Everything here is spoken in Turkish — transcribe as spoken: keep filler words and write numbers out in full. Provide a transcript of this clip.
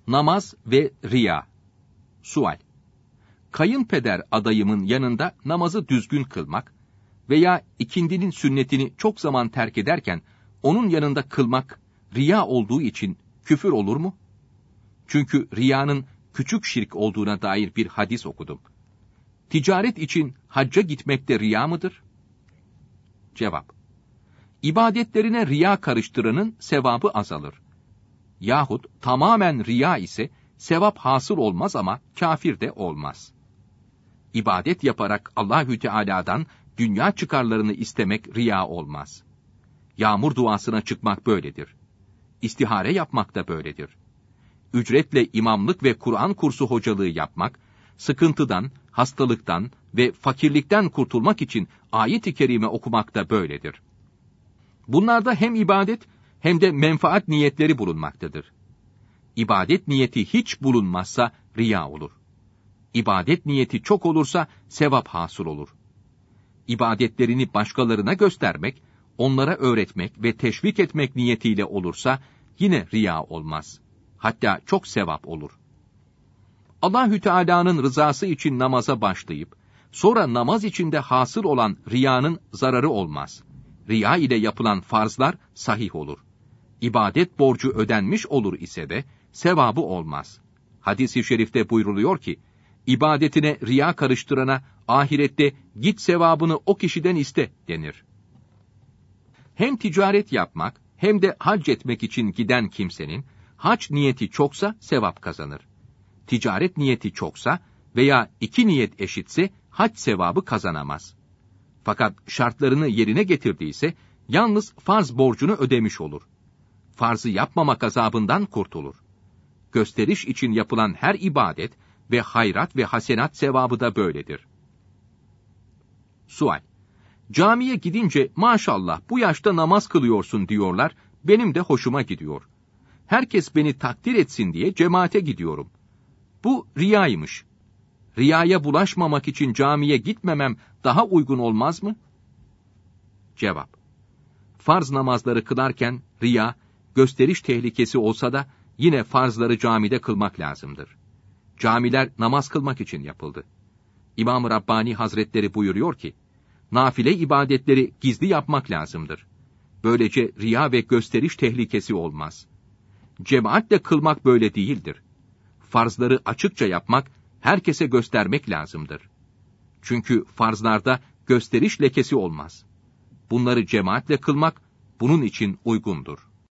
Namaz ve riya. Sual: Kayınpeder adayımın yanında namazı düzgün kılmak veya ikindinin sünnetini çok zaman terk ederken onun yanında kılmak riya olduğu için küfür olur mu? Çünkü riyanın küçük şirk olduğuna dair bir hadis okudum. Ticaret için hacca gitmekte riya mıdır? Cevap: İbadetlerine riya karıştıranın sevabı azalır. Yahut tamamen riya ise sevap hasıl olmaz ama kafir de olmaz. İbadet yaparak Allahü Teala'dan dünya çıkarlarını istemek riya olmaz. Yağmur duasına çıkmak böyledir. İstihare yapmak da böyledir. Ücretle imamlık ve Kur'an kursu hocalığı yapmak, sıkıntıdan, hastalıktan ve fakirlikten kurtulmak için ayet-i kerime okumak da böyledir. Bunlarda hem ibadet hem de menfaat niyetleri bulunmaktadır. İbadet niyeti hiç bulunmazsa riya olur. İbadet niyeti çok olursa sevap hasıl olur. İbadetlerini başkalarına göstermek, onlara öğretmek ve teşvik etmek niyetiyle olursa yine riya olmaz. Hatta çok sevap olur. Allahü Teala'nın rızası için namaza başlayıp sonra namaz içinde hasıl olan riyanın zararı olmaz. Riya ile yapılan farzlar sahih olur. İbadet borcu ödenmiş olur ise de sevabı olmaz. Hadis-i şerifte buyruluyor ki, ibadetine riya karıştırana ahirette git sevabını o kişiden iste denir. Hem ticaret yapmak hem de hac etmek için giden kimsenin hac niyeti çoksa sevap kazanır. Ticaret niyeti çoksa veya iki niyet eşitse hac sevabı kazanamaz. Fakat şartlarını yerine getirdiyse yalnız farz borcunu ödemiş olur. Farzı yapmamak azabından kurtulur. Gösteriş için yapılan her ibadet ve hayrat ve hasenat sevabı da böyledir. Sual: Camiye gidince maşallah bu yaşta namaz kılıyorsun diyorlar, benim de hoşuma gidiyor. Herkes beni takdir etsin diye cemaate gidiyorum. Bu riyaymış. Riyaya bulaşmamak için camiye gitmemem daha uygun olmaz mı? Cevap: Farz namazları kılarken riya, gösteriş tehlikesi olsa da yine farzları camide kılmak lazımdır. Camiler namaz kılmak için yapıldı. İmam-ı Rabbani Hazretleri buyuruyor ki, nafile ibadetleri gizli yapmak lazımdır. Böylece riya ve gösteriş tehlikesi olmaz. Cemaatle kılmak böyle değildir. Farzları açıkça yapmak, herkese göstermek lazımdır. Çünkü farzlarda gösteriş lekesi olmaz. Bunları cemaatle kılmak bunun için uygundur.